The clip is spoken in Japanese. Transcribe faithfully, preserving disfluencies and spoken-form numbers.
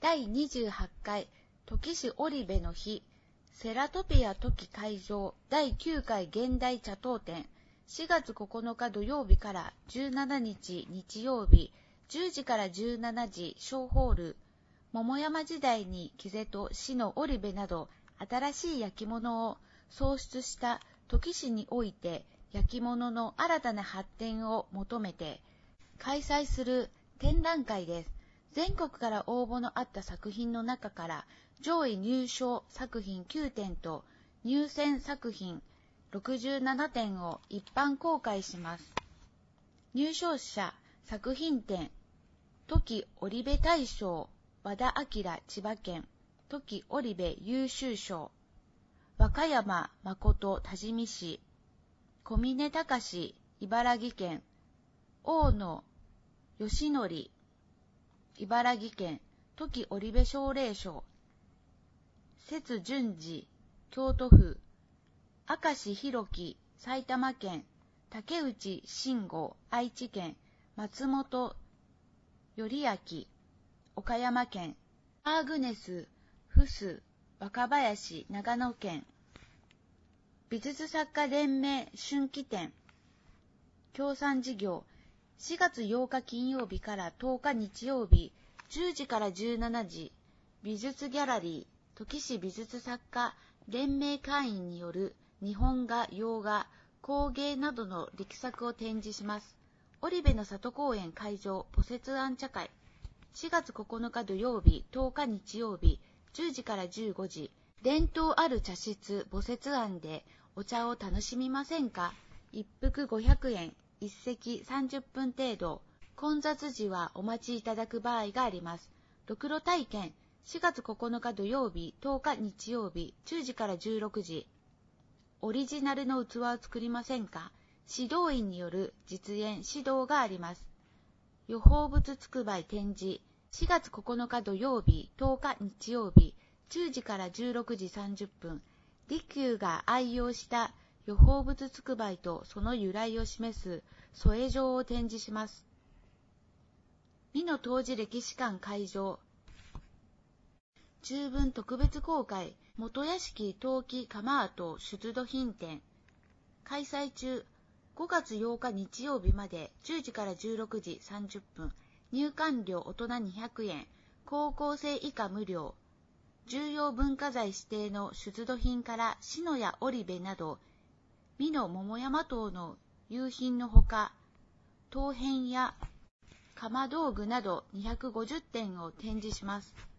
だいにじゅうはちかい土岐市織部の日セラトピア土岐会場だいきゅうかい現代茶刀展しがつここのか土曜日からじゅうしちにち日曜日じゅうじからじゅうしちじ小ホール桃山時代に木瀬戸市の織部など新しい焼き物を創出した土岐市において焼き物の新たな発展を求めて開催する展覧会です。全国から応募のあった作品の中から上位入賞作品きゅうてんと入選作品ろくじゅうななてんを一般公開します。入賞者作品展土岐織部大賞和田明千葉県土岐織部優秀賞和歌山誠多治見市小峰隆茨城県大野義則茨城県土岐織部奨励賞摂淳二京都府明石弘樹埼玉県竹内慎吾愛知県松本頼明岡山県アーグネスフス若林長野県美術作家連盟春季展協賛事業しがつようか金曜日からとおか日曜日じゅうじからじゅうしちじ美術ギャラリー土岐市美術作家連盟会員による日本画、洋画、工芸などの力作を展示します。織部の里公園会場菩摂庵茶会しがつここのか土曜日とおか日曜日じゅうじからじゅうごじ伝統ある茶室菩摂庵でお茶を楽しみませんか。一服ごひゃくえん一席さんじゅっぷん程度混雑時はお待ちいただく場合があります。ろくろ体験しがつここのか土曜日とおか日曜日じゅうじからじゅうろくじオリジナルの器を作りませんか。指導員による実演指導があります。予報物つ売展示しがつここのか土曜日とおか日曜日じゅうじからじゅうろくじさんじゅっぷん利休が愛用した予報物つ売とその由来を示す添え状を展示します。美濃東寺歴史館会場中文特別公開元屋敷陶器窯跡出土品展開催中ごがつようか日曜日までじゅうじからじゅうろくじさんじゅっぷん入館料大人にひゃくえん高校生以下無料重要文化財指定の出土品から篠や織部など美濃桃山島の有品のほか陶片や窯道具などにひゃくごじゅってんを展示します。